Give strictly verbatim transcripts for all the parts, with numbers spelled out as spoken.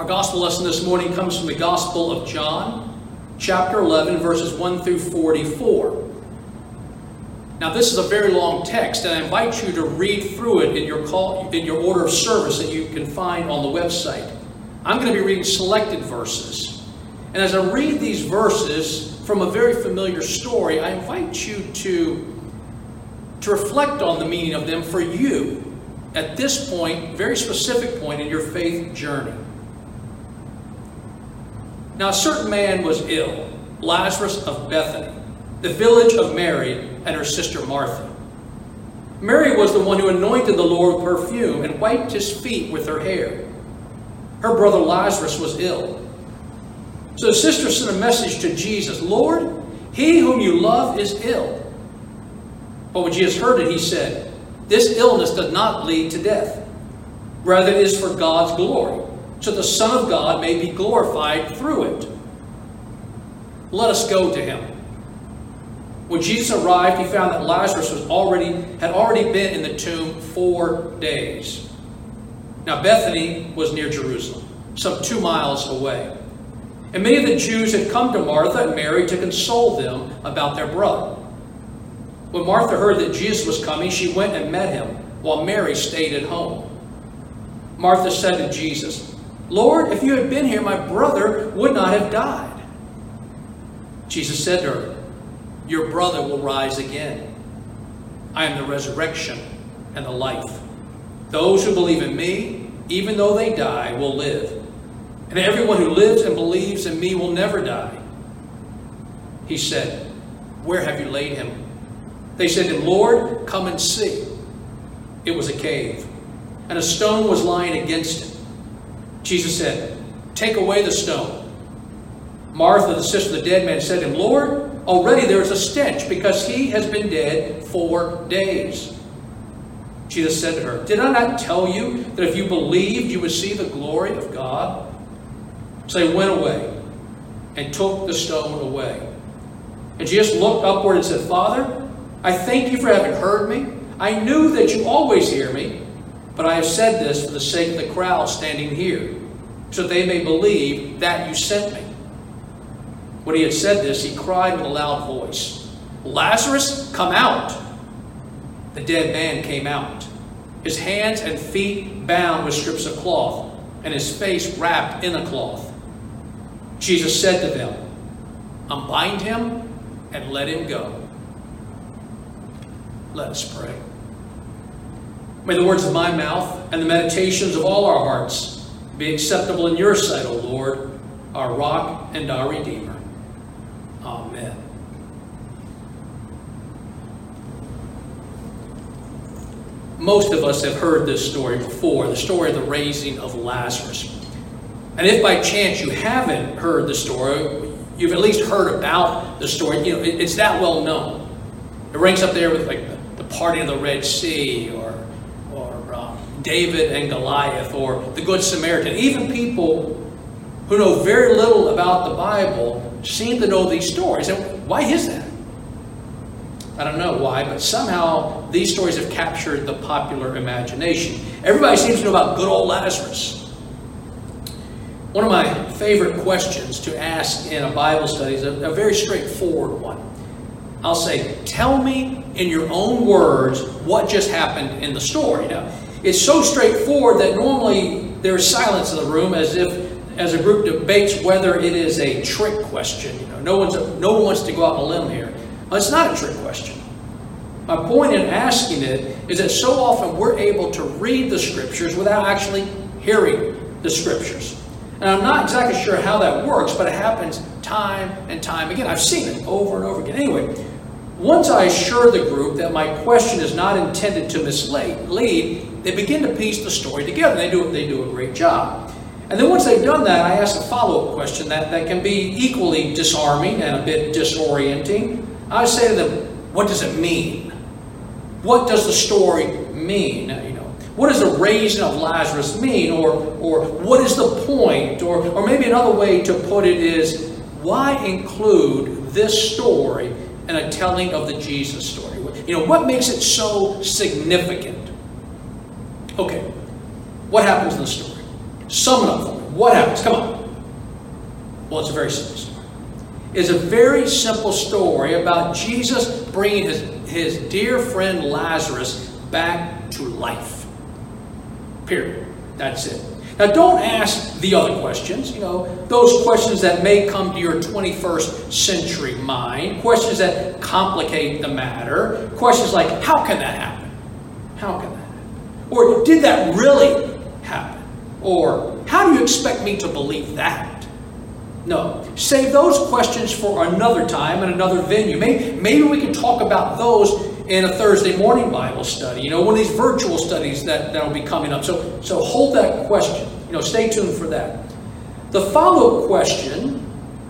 Our gospel lesson this morning comes from the Gospel of John, chapter eleven, verses one through forty-four. Now, this is a very long text, and I invite you to read through it in your call, in your order of service that you can find on the website. I'm going to be reading selected verses. And as I read these verses from a very familiar story, I invite you to, to reflect on the meaning of them for you at this point, very specific point in your faith journey. Now, a certain man was ill, Lazarus of Bethany, the village of Mary and her sister Martha. Mary was the one who anointed the Lord with perfume and wiped his feet with her hair. Her brother Lazarus was ill. So the sister sent a message to Jesus, "Lord, he whom you love is ill." But when Jesus heard it, he said, "This illness does not lead to death. Rather, it is for God's glory, so the Son of God may be glorified through it. Let us go to him." When Jesus arrived, he found that Lazarus was already, had already been in the tomb four days. Now Bethany was near Jerusalem, some two miles away. And many of the Jews had come to Martha and Mary to console them about their brother. When Martha heard that Jesus was coming, she went and met him, while Mary stayed at home. Martha said to Jesus, "Lord, if you had been here, my brother would not have died." Jesus said to her, "Your brother will rise again. I am the resurrection and the life. Those who believe in me, even though they die, will live. And everyone who lives and believes in me will never die." He said, "Where have you laid him?" They said to him, "Lord, come and see." It was a cave, and a stone was lying against it. Jesus said, "Take away the stone." Martha, the sister of the dead man, said to him, "Lord, already there is a stench, because he has been dead four days." Jesus said to her, "Did I not tell you that if you believed, you would see the glory of God?" So they went away and took the stone away. And Jesus looked upward and said, "Father, I thank you for having heard me. I knew that you always hear me, but I have said this for the sake of the crowd standing here, so that they may believe that you sent me." When he had said this, he cried with a loud voice, "Lazarus, come out!" The dead man came out, his hands and feet bound with strips of cloth, and his face wrapped in a cloth. Jesus said to them, "Unbind him and let him go." Let us pray. May the words of my mouth and the meditations of all our hearts be acceptable in your sight, O Lord, our rock and our Redeemer. Amen. Most of us have heard this story before, the story of the raising of Lazarus. And if by chance you haven't heard the story, you've at least heard about the story. You know, it, it's that well known. It ranks up there with like the, the parting of the Red Sea, or, or uh, David and Goliath, or the Good Samaritan. Even people who know very little about the Bible seem to know these stories. And why is that? I don't know why, but somehow these stories have captured the popular imagination. Everybody seems to know about good old Lazarus. One of my favorite questions to ask in a Bible study is a, a very straightforward one. I'll say, "Tell me in your own words what just happened in the story." Now, it's so straightforward that normally there's silence in the room, as if as a group debates whether it is a trick question. You know, no one's no one wants to go out on a limb here. Well, it's not a trick question. My point in asking it is that so often we're able to read the scriptures without actually hearing the scriptures. And I'm not exactly sure how that works, but it happens time and time again. I've seen it over and over again. Anyway, once I assure the group that my question is not intended to mislead, they begin to piece the story together. They do, they do a great job. And then once they've done that, I ask a follow-up question that, that can be equally disarming and a bit disorienting. I say to them, what does it mean? What does the story mean? You know, what does the raising of Lazarus mean? Or, or what is the point? Or, or maybe another way to put it is, why include this story in a telling of the Jesus story? You know, what makes it so significant? Okay, what happens in the story? Sum it up for me. what happens? Come on. Well, it's a very simple story. It's a very simple story about Jesus bringing his, his dear friend Lazarus back to life. Period. That's it. Now, don't ask the other questions, you know, those questions that may come to your twenty-first century mind, questions that complicate the matter, questions like, how can that happen? How can that happen? Or, did that really happen? Or, how do you expect me to believe that? No. Save those questions for another time and another venue. Maybe, maybe we can talk about those in a Thursday morning Bible study, you know, one of these virtual studies that that will be coming up. So, so hold that question. You know, stay tuned for that. The follow-up question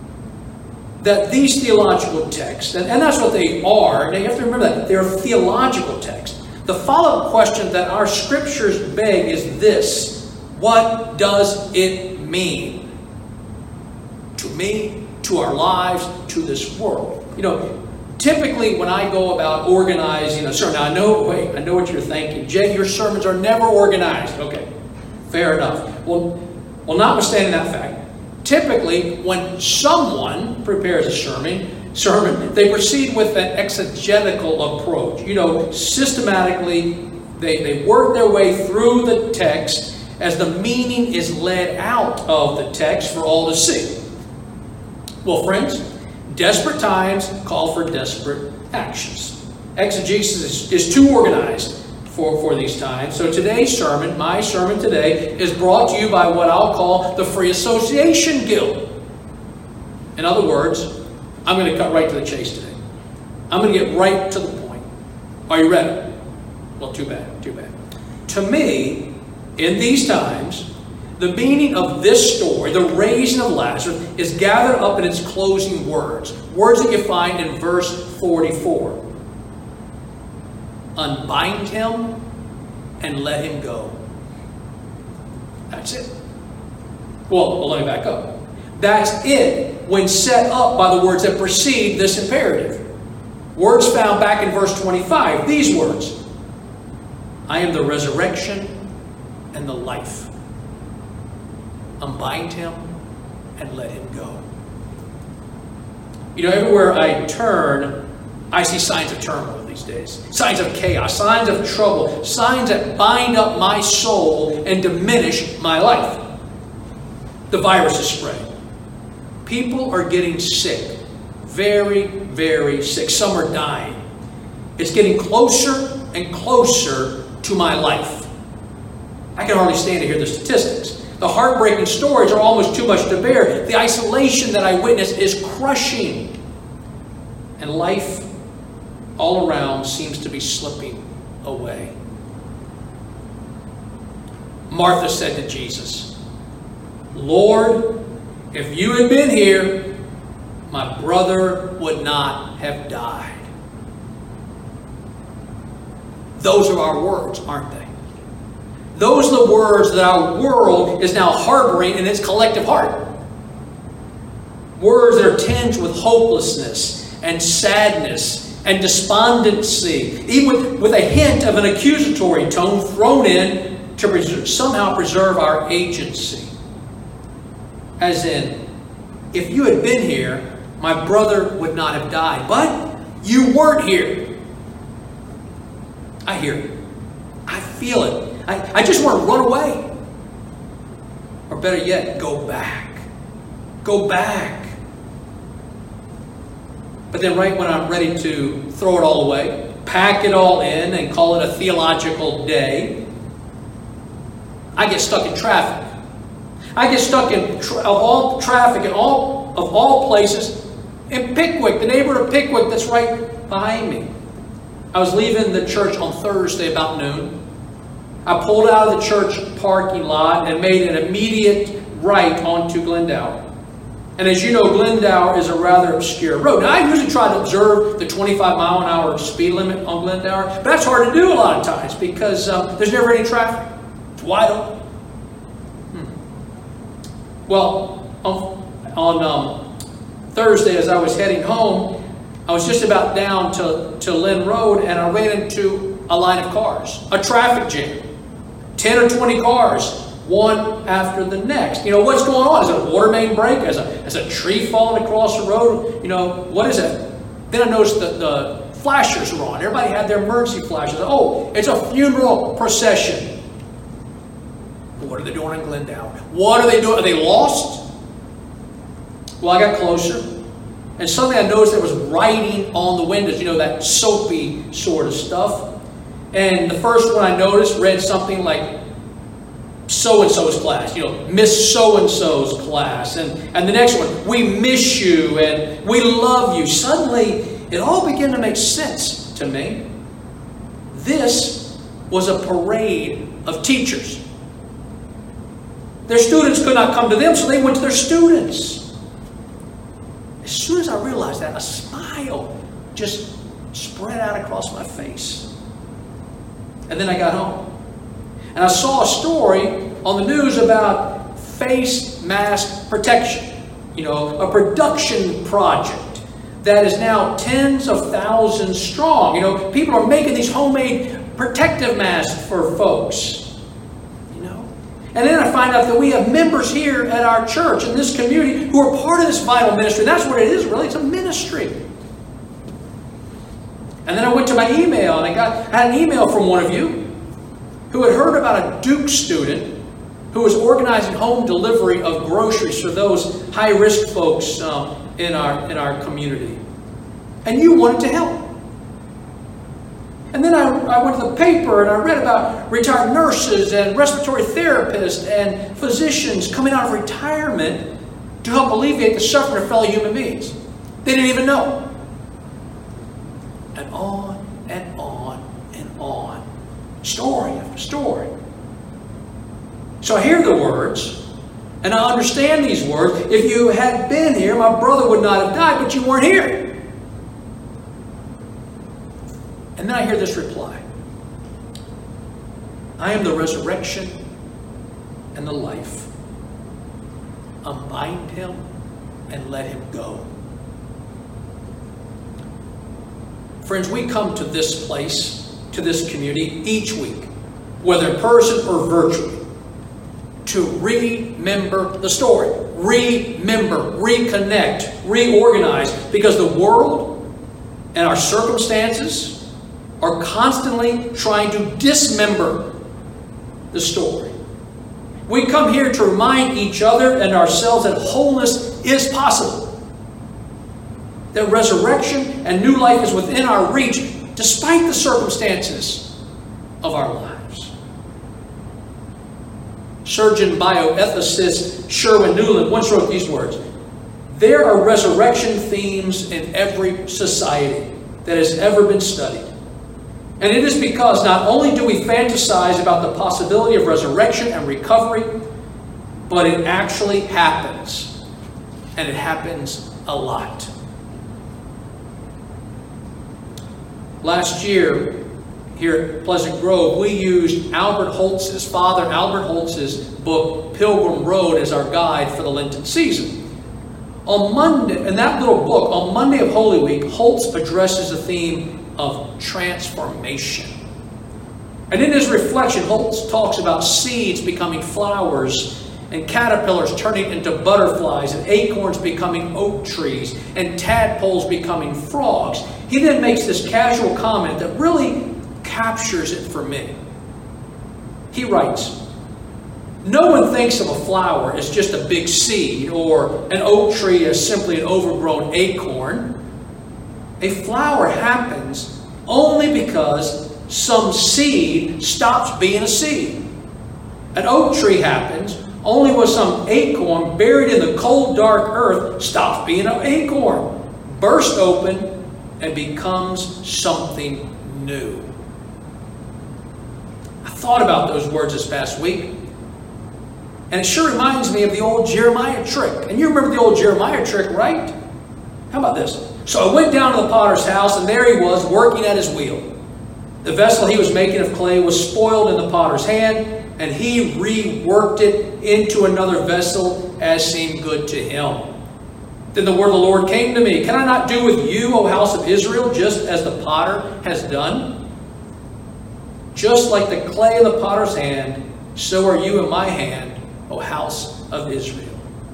that these theological texts, and, and that's what they are, and you have to remember that, they're theological texts. The follow-up question that our scriptures beg is this: what does it mean to me, to our lives, to this world? You know, typically, when I go about organizing a sermon, now I know, wait, I know what you're thinking. Jay, your sermons are never organized. Okay, fair enough. Well, well, notwithstanding that fact, typically, when someone prepares a sermon, sermon, they proceed with an exegetical approach. You know, systematically, they, they work their way through the text as the meaning is led out of the text for all to see. Well, friends, desperate times call for desperate actions. Exegesis is, is too organized for, for these times. So today's sermon, my sermon today, is brought to you by what I'll call the Free Association Guild. In other words, I'm going to cut right to the chase today. I'm going to get right to the point. Are you ready? Well, too bad, too bad. To me, in these times, the meaning of this story, the raising of Lazarus, is gathered up in its closing words. Words that you find in verse forty-four. Unbind him and let him go. That's it. Well, well, let me back up. That's it when set up by the words that precede this imperative. Words found back in verse twenty-five. These words. I am the resurrection and the life. Unbind him and let him go. You know, everywhere I turn, I see signs of turmoil these days. Signs of chaos, signs of trouble, signs that bind up my soul and diminish my life. The virus is spreading. People are getting sick. Very, very sick. Some are dying. It's getting closer and closer to my life. I can hardly stand to hear the statistics. The heartbreaking stories are almost too much to bear. The isolation that I witness is crushing. And life all around seems to be slipping away. Martha said to Jesus, Lord, if you had been here, my brother would not have died. Those are our words, aren't they? Those are the words that our world is now harboring in its collective heart. Words that are tinged with hopelessness and sadness and despondency, even with, with a hint of an accusatory tone thrown in to preserve, somehow preserve our agency. As in, if you had been here, my brother would not have died. But you weren't here. I hear it. I feel it. I, I just want to run away. Or better yet, go back. Go back. But then right when I'm ready to throw it all away, pack it all in and call it a theological day, I get stuck in traffic. I get stuck in tra- of all traffic in all of all places in Pickwick, the neighborhood of Pickwick that's right behind me. I was leaving the church on Thursday about noon. I pulled out of the church parking lot and made an immediate right onto Glendower. And as you know, Glendower is a rather obscure road. Now, I usually try to observe the twenty-five mile an hour speed limit on Glendower, but that's hard to do a lot of times because um, there's never any traffic. It's wide open. Hmm. Well, on, on um, Thursday, as I was heading home, I was just about down to, to Lynn Road, and I ran into a line of cars, a traffic jam. ten or twenty cars one after the next. You know, what's going on? Is it a water main break? Is a, is a tree falling across the road? You know, what is it? Then I noticed that the flashers were on. Everybody had their emergency flashes. Oh, it's a funeral procession. What are they doing in Glendale? What are they doing? Are they lost? Well, I got closer, and suddenly I noticed there was writing on the windows, you know, that soapy sort of stuff. And the first one I noticed read something like, so-and-so's class, you know, Miss So-and-so's class. And, and the next one, we miss you and we love you. Suddenly, it all began to make sense to me. This was a parade of teachers. Their students could not come to them, so they went to their students. As soon as I realized that, a smile just spread out across my face. And then I got home. And I saw a story on the news about face mask protection. You know, a production project that is now tens of thousands strong. You know, people are making these homemade protective masks for folks. You know, and then I find out that we have members here at our church in this community who are part of this vital ministry. That's what it is, really. It's a ministry. And then I went to my email and I got I had an email from one of you who had heard about a Duke student who was organizing home delivery of groceries for those high-risk folks um, in our in our community. And you wanted to help. And then I, I went to the paper and I read about retired nurses and respiratory therapists and physicians coming out of retirement to help alleviate the suffering of fellow human beings. They didn't even know. And on and on and on. Story after story. So I hear the words, and I understand these words. If you had been here, my brother would not have died, but you weren't here. And then I hear this reply. I am the resurrection and the life. Unbind him and let him go. Friends, we come to this place, to this community each week, whether in person or virtually, to remember the story, remember, reconnect, reorganize, because the world and our circumstances are constantly trying to dismember the story. We come here to remind each other and ourselves that wholeness is possible, that resurrection and new life is within our reach despite the circumstances of our lives. Surgeon bioethicist Sherwin Nuland once wrote these words: there are resurrection themes in every society that has ever been studied. And it is because not only do we fantasize about the possibility of resurrection and recovery, but it actually happens. And it happens a lot. Last year, here at Pleasant Grove, we used Albert Holtz's, Father Albert Holtz's book, Pilgrim Road, as our guide for the Lenten season. On Monday, in that little book, on Monday of Holy Week, Holtz addresses the theme of transformation. And in his reflection, Holtz talks about seeds becoming flowers, and caterpillars turning into butterflies, and acorns becoming oak trees, and tadpoles becoming frogs. He then makes this casual comment that really captures it for me. He writes, no one thinks of a flower as just a big seed, or an oak tree as simply an overgrown acorn. A flower happens only because some seed stops being a seed. An oak tree happens only when some acorn buried in the cold, dark earth stops being an acorn, bursts open, and becomes something new. I thought about those words this past week, and it sure reminds me of the old Jeremiah trick. And you remember the old Jeremiah trick, right? How about this? So I went down to the potter's house, and there he was, working at his wheel. The vessel he was making of clay was spoiled in the potter's hand, and he reworked it into another vessel as seemed good to him. Then the word of the Lord came to me, can I not do with you, O house of Israel, just as the potter has done? Just like the clay in the potter's hand, so are you in my hand, O house of Israel.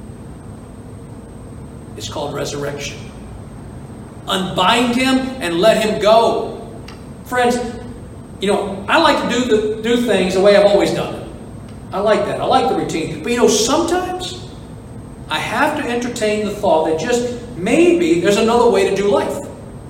It's called resurrection. Unbind him and let him go. Friends, you know, I like to do the do things the way I've always done it. I like that. I like the routine. But you know, sometimes I have to entertain the thought that just maybe there's another way to do life.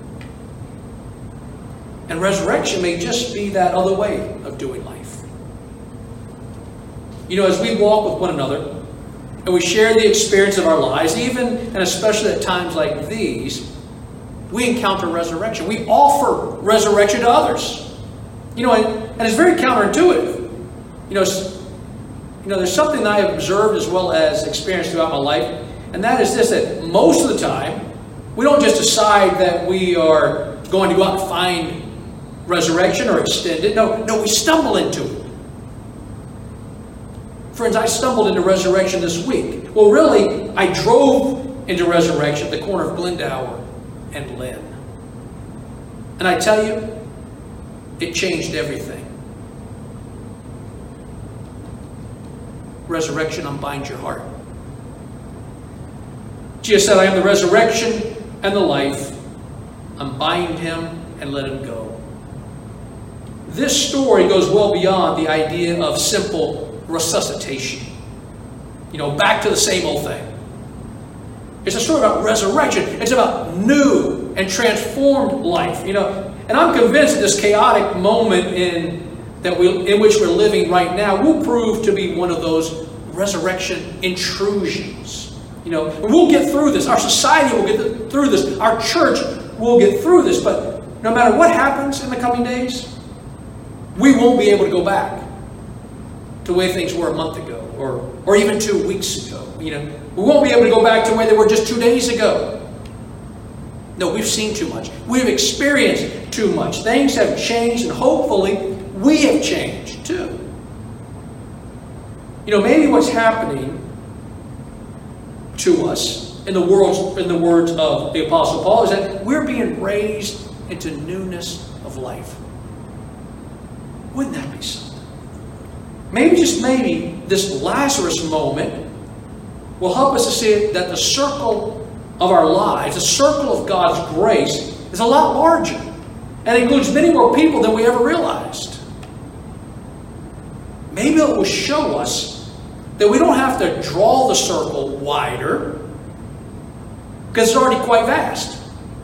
And resurrection may just be that other way of doing life. You know, as we walk with one another and we share the experience of our lives, even and especially at times like these, we encounter resurrection. We offer resurrection to others. You know, and, and it's very counterintuitive. You know, you know, there's something that I have observed as well as experienced throughout my life, and that is this, that most of the time, we don't just decide that we are going to go out and find resurrection or extend it. No, no, we stumble into it. Friends, I stumbled into resurrection this week. Well, really, I drove into resurrection at the corner of Glendower and Lynn. And I tell you, it changed everything. Resurrection unbinds your heart. Jesus said, I am the resurrection and the life. Unbind him and let him go. This story goes well beyond the idea of simple resuscitation. You know, back to the same old thing. It's a story about resurrection. It's about new and transformed life. You know, and I'm convinced that this chaotic moment in that we in which we're living right now will prove to be one of those resurrection intrusions. You know, and we'll get through this. Our society will get through this. Our church will get through this. But no matter what happens in the coming days, we won't be able to go back to the way things were a month ago, or or even two weeks ago. You know, we won't be able to go back to the way they were just two days ago. No, we've seen too much. We've experienced too much. Things have changed, and hopefully we have changed too. You know, maybe what's happening to us in the world, in the words of the Apostle Paul, is that we're being raised into newness of life. Wouldn't that be something? Maybe, just maybe, this Lazarus moment will help us to see that the circle of our lives, the circle of God's grace, is a lot larger and includes many more people than we ever realized. Maybe it will show us that we don't have to draw the circle wider because it's already quite vast.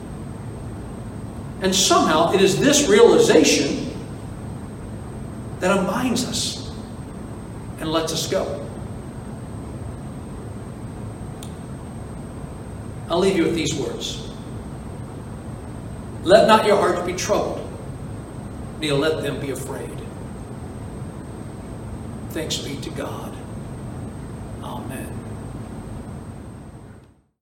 And somehow it is this realization that unbinds us and lets us go. I'll leave you with these words. Let not your hearts be troubled, neither let them be afraid. Thanks be to God. Amen.